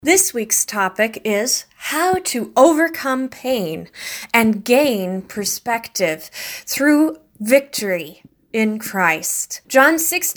This week's topic is how to overcome pain and gain perspective through victory in Christ. John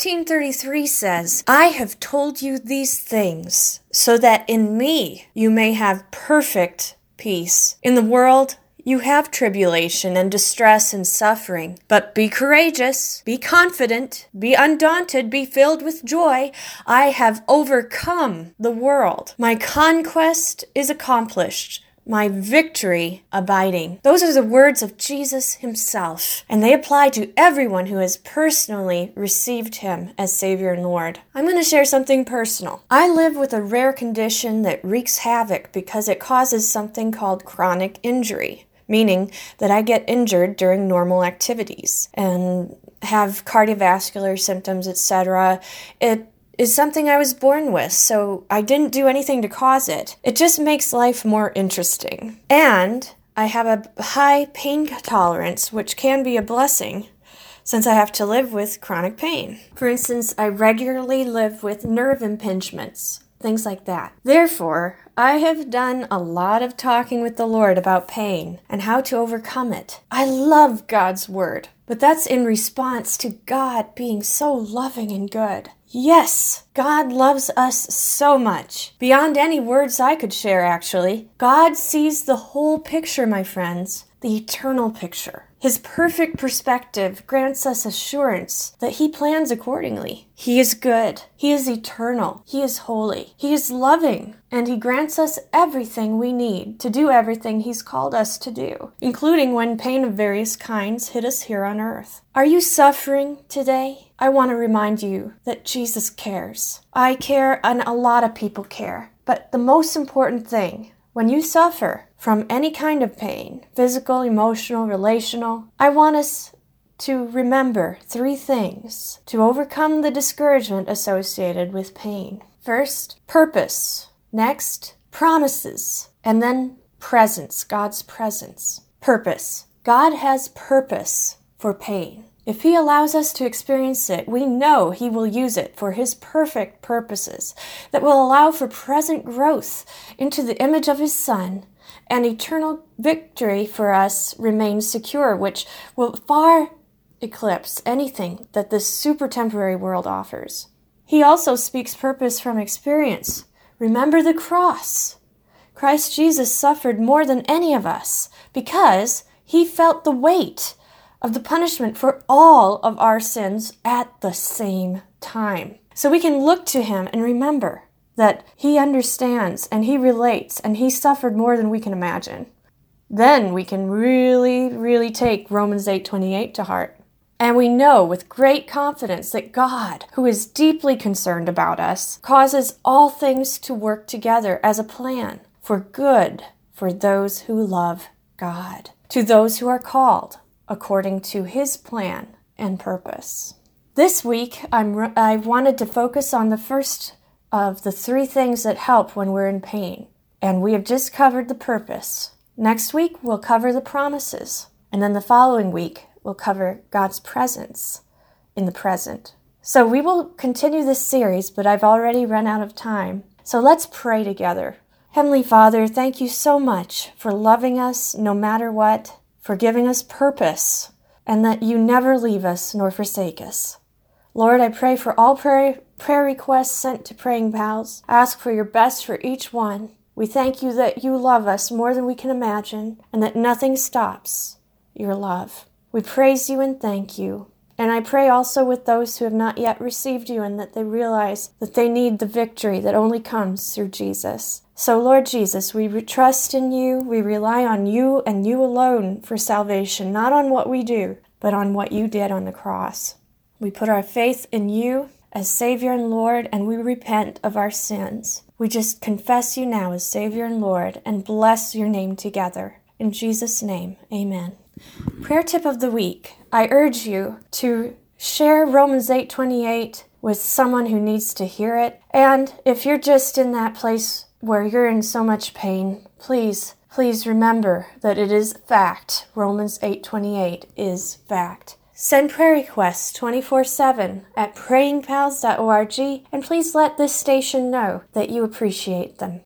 16:33 says, "I have told you these things so that in me you may have perfect peace. In the world you have tribulation and distress and suffering, but be courageous, be confident, be undaunted, be filled with joy. I have overcome the world. My conquest is accomplished, my victory abiding." Those are the words of Jesus himself, and they apply to everyone who has personally received him as Savior and Lord. I'm going to share something personal. I live with a rare condition that wreaks havoc because it causes something called chronic injury, meaning that I get injured during normal activities and have cardiovascular symptoms, etc. It is something I was born with, so I didn't do anything to cause it. It just makes life more interesting. And I have a high pain tolerance, which can be a blessing since I have to live with chronic pain. For instance, I regularly live with nerve impingements, things like that. Therefore, I have done a lot of talking with the Lord about pain and how to overcome it. I love God's Word, but that's in response to God being so loving and good. Yes, God loves us so much. Beyond any words I could share, actually. God sees the whole picture, my friends, the eternal picture. His perfect perspective grants us assurance that he plans accordingly. He is good. He is eternal. He is holy. He is loving. And he grants us everything we need to do everything he's called us to do, including when pain of various kinds hit us here on earth. Are you suffering today? I want to remind you that Jesus cares. I care, and a lot of people care. But the most important thing, when you suffer from any kind of pain, physical, emotional, relational, I want us to remember 3 things to overcome the discouragement associated with pain. First, purpose. Next, promises. And then presence, God's presence. Purpose. God has purpose for pain. If he allows us to experience it, we know he will use it for his perfect purposes that will allow for present growth into the image of his Son, and eternal victory for us remains secure, which will far eclipse anything that this super temporary world offers. He also speaks purpose from experience. Remember the cross. Christ Jesus suffered more than any of us because he felt the weight of the punishment for all of our sins at the same time. So we can look to him and remember that he understands and he relates and he suffered more than we can imagine. Then we can really take Romans 8:28 to heart. And we know with great confidence that God, who is deeply concerned about us, causes all things to work together as a plan for good for those who love God, to those who are called according to his plan and purpose. This week, I wanted to focus on the first of the 3 things that help when we're in pain. And we have just covered the purpose. Next week, we'll cover the promises. And then the following week, we'll cover God's presence in the present. So we will continue this series, but I've already run out of time. So let's pray together. Heavenly Father, thank you so much for loving us no matter what, for giving us purpose, and that you never leave us nor forsake us. Lord, I pray for all prayer requests sent to Praying Pals. Ask for your best for each one. We thank you that you love us more than we can imagine, and that nothing stops your love. We praise you and thank you. And I pray also with those who have not yet received you, and that they realize that they need the victory that only comes through Jesus. So, Lord Jesus, we trust in you, we rely on you and you alone for salvation, not on what we do, but on what you did on the cross. We put our faith in you as Savior and Lord, and we repent of our sins. We just confess you now as Savior and Lord and bless your name together. In Jesus' name, amen. Prayer tip of the week. I urge you to share Romans 8:28 with someone who needs to hear it. And if you're just in that place where you're in so much pain, please remember that it is fact. Romans 8:28 is fact. Send prayer requests 24/7 at prayingpals.org, and please let this station know that you appreciate them.